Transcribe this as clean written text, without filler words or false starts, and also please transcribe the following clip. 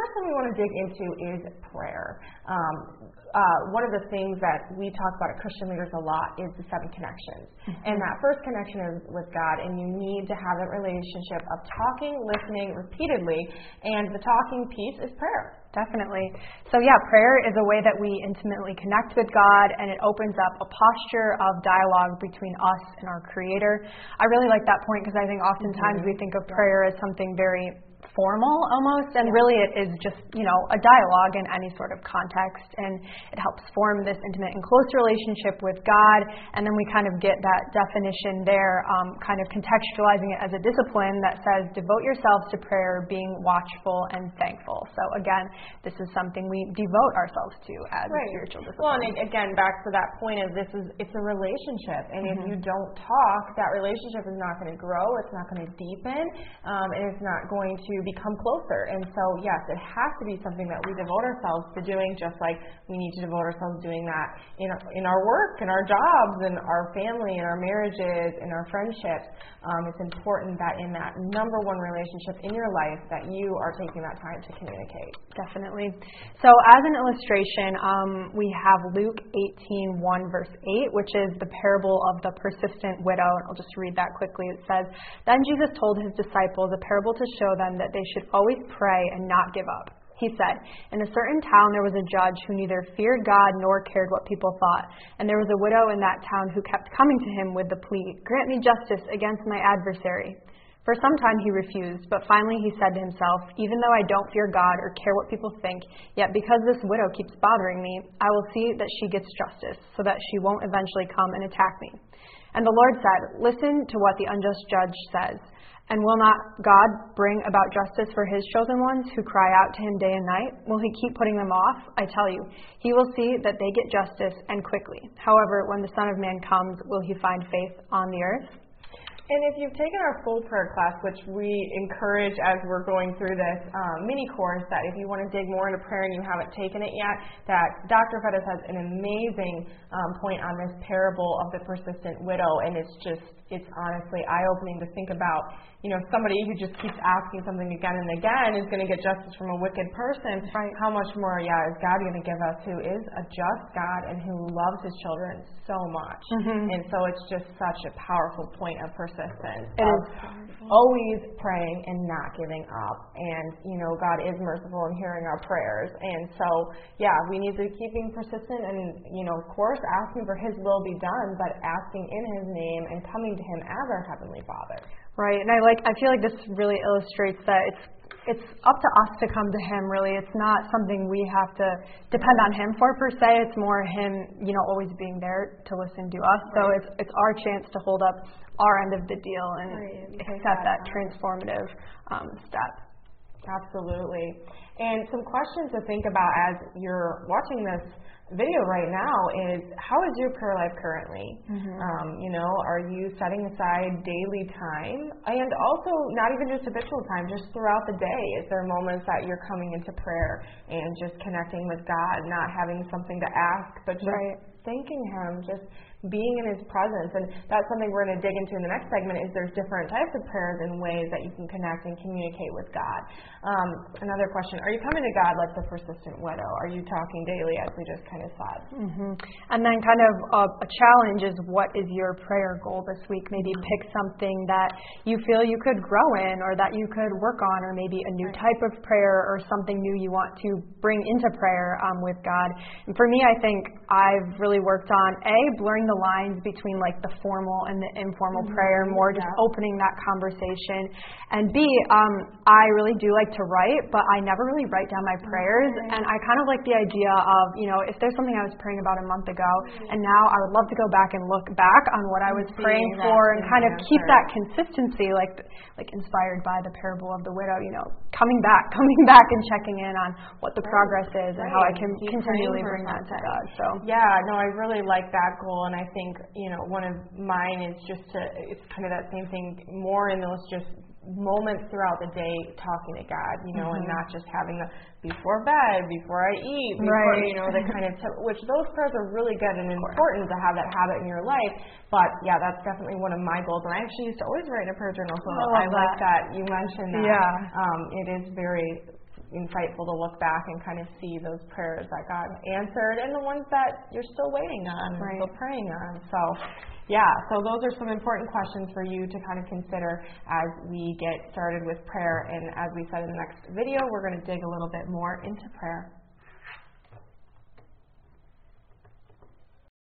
first thing we want to dig into is prayer. One of the things that we talk about at Christian Leaders a lot is the 7 connections. And that first connection is with God, and you need to have that relationship of talking, listening repeatedly, and the talking piece is prayer. Definitely. So yeah, prayer is a way that we intimately connect with God, and it opens up a posture of dialogue between us and our Creator. I really like that point because I think oftentimes we think of prayer as something very formal almost, and really it is just, a dialogue in any sort of context, and it helps form this intimate and close relationship with God. And then we kind of get that definition there, kind of contextualizing it as a discipline that says, devote yourselves to prayer, being watchful and thankful. So again, this is something we devote ourselves to as a spiritual discipline. Well, and again, back to that point of it's a relationship, and if you don't talk, that relationship is not going to grow, it's not going to deepen, and it's not going to become closer. And so, yes, it has to be something that we devote ourselves to doing, just like we need to devote ourselves to doing that in our work, in our jobs, in our family, in our marriages, in our friendships. It's important that in that number one relationship in your life that you are taking that time to communicate. Definitely. So as an illustration, we have Luke 18:1 verse 8, which is the parable of the persistent widow. And I'll just read that quickly. It says, "Then Jesus told his disciples a parable to show them that they should always pray and not give up. He said, in a certain town there was a judge who neither feared God nor cared what people thought. And there was a widow in that town who kept coming to him with the plea, 'Grant me justice against my adversary.' For some time he refused, but finally he said to himself, 'Even though I don't fear God or care what people think, yet because this widow keeps bothering me, I will see that she gets justice, so that she won't eventually come and attack me.' And the Lord said, 'Listen to what the unjust judge says. And will not God bring about justice for his chosen ones who cry out to him day and night? Will he keep putting them off? I tell you, he will see that they get justice, and quickly. However, when the Son of Man comes, will he find faith on the earth?'" And if you've taken our full prayer class, which we encourage as we're going through this mini course, that if you want to dig more into prayer and you haven't taken it yet, that Dr. Fettis has an amazing point on this parable of the persistent widow, and it's honestly eye-opening to think about, somebody who just keeps asking something again and again is going to get justice from a wicked person. Right. How much more, is God going to give us, who is a just God and who loves his children so much? And so it's just such a powerful point of persistence. It is always praying and not giving up. And, God is merciful in hearing our prayers. And so, we need to keep being persistent and, of course, asking for his will be done, but asking in his name and coming to him as our Heavenly Father. Right, and I feel like this really illustrates that it's up to us to come to him, really. It's not something we have to depend on him for, per se. It's more him, always being there to listen to us. Right. So it's our chance to hold up our end of the deal and accept that transformative step. Absolutely. And some questions to think about as you're watching this video right now is, how is your prayer life currently? Are you setting aside daily time? And also, not even just habitual time, just throughout the day. Is there moments that you're coming into prayer and just connecting with God, not having something to ask, but just thanking him, just being in his presence? And that's something we're going to dig into in the next segment, is there's different types of prayers and ways that you can connect and communicate with God. Another question, are you coming to God like the persistent widow? Are you talking daily, as we just kind of said? And then kind of a challenge is, what is your prayer goal this week? Maybe pick something that you feel you could grow in, or that you could work on, or maybe a new type of prayer or something new you want to bring into prayer with God. And for me, I think I've really worked on blurring the lines between like the formal and the informal prayer, more just opening that conversation. And B, I really do like to write, but I never really write down my prayers. And I kind of like the idea of, if there's something I was praying about a month ago, and now I would love to go back and look back on what I was praying for, and kind of keep that consistency, like inspired by the parable of the widow, coming back and checking in on what the progress is and how I can continually bring that to God. So I really like that goal, and I think one of mine is just it's kind of that same thing, more in those just moments throughout the day talking to God, and not just having the before bed, before I eat, before, the kind of which those prayers are really good and important to have that habit in your life. But that's definitely one of my goals, and I actually used to always write in a prayer journal, so I like that you mentioned that. It is very insightful to look back and kind of see those prayers that God answered and the ones that you're still waiting on, right. still praying on. So, yeah, so those are some important questions for you to kind of consider as we get started with prayer. And as we said in the next video, we're going to dig a little bit more into prayer.